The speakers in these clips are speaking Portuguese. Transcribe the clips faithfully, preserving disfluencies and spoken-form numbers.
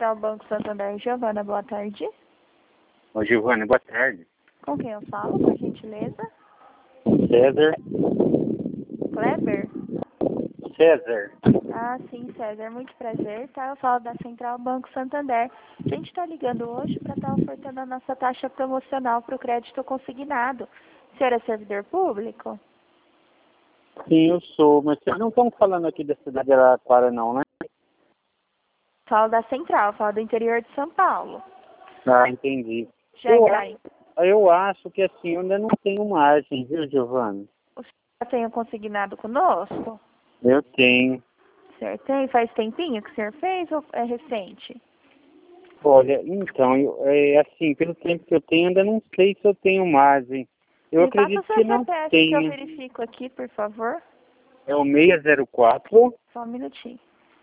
Central Banco Santander, Giovana, boa tarde. Ô, Giovana, boa tarde. Com quem eu falo, por gentileza? César. Kleber? César. Ah, sim, César, muito prazer, tá? Eu falo da Central Banco Santander. A gente está ligando hoje para estar ofertando a nossa taxa promocional para o crédito consignado. O senhor é servidor público? Sim, eu sou, mas vocês não estão falando aqui da cidade de Araraquara, não, né? Falo da Central, falo do interior de São Paulo. Ah, entendi. Eu, Chegai. eu acho que assim, eu ainda não tenho margem, viu, Giovana? O senhor já tem o consignado conosco? Eu tenho. O senhor tem? Faz tempinho que o senhor fez ou é recente? Olha, então, eu, é assim, pelo tempo que eu tenho, ainda não sei se eu tenho margem. Eu Me passa o acredito seu que não C P F que eu tenho. verifico aqui, por favor. É o seis zero quatro, Só um minutinho.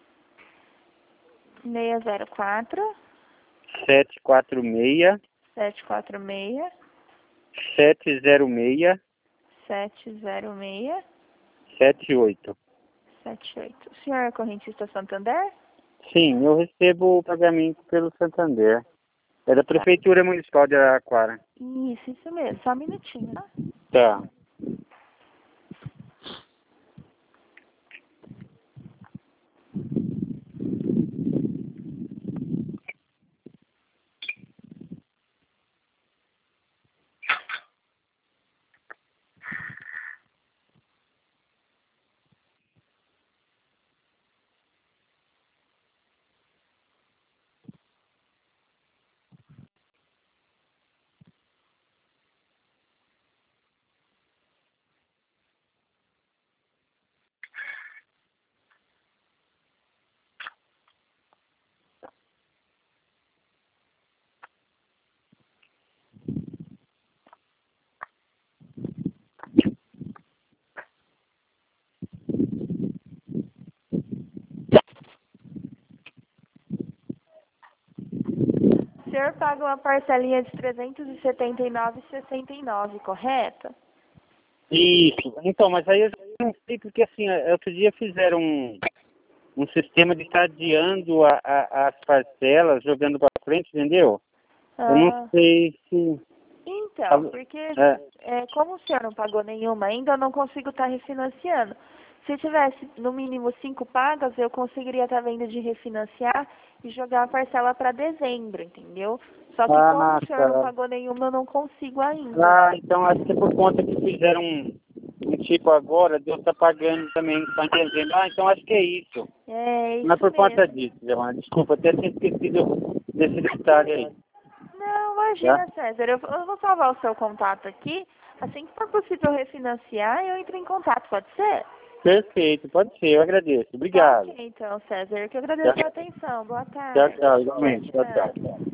seis zero quatro, sete quatro seis, sete quatro seis, sete zero seis, sete zero seis, sete oito. sete oito. O senhor é correntista Santander? Sim, eu recebo o pagamento pelo Santander. É da Prefeitura Municipal de Araraquara. Isso, isso mesmo. Só um minutinho, tá? Tá. O senhor paga uma parcelinha de trezentos e setenta e nove reais e sessenta e nove centavos, correto? Isso. Então, mas aí eu já não sei porque assim, outro dia fizeram um, um sistema de estar adiando a, a, as parcelas, jogando para frente, entendeu? Eu não Ah, sei se... então, porque É, é, como o senhor não pagou nenhuma ainda, eu não consigo estar refinanciando. Se tivesse no mínimo cinco pagas, eu conseguiria estar vendo de refinanciar e jogar a parcela para dezembro, entendeu? Só que como ah, o senhor não tá. pagou nenhuma, eu não consigo ainda. Ah, então acho que é por conta que fizeram um, um tipo agora, Deus tá pagando também só em dezembro. Ah, então acho que é isso. É Não é isso por conta mesmo. disso, Giovana. Desculpa, até tinha esquecido desse detalhe aí. Não, Tá? imagina, César. Eu, eu vou salvar o seu contato aqui. Assim que for possível refinanciar, eu entro em contato, pode ser? Perfeito, pode ser, eu agradeço. Tá Obrigado. ok, então, César. Eu que agradeço Tchau, a sua atenção. Boa tchau, tarde. tchau, igualmente. Tchau, Tchau. tchau.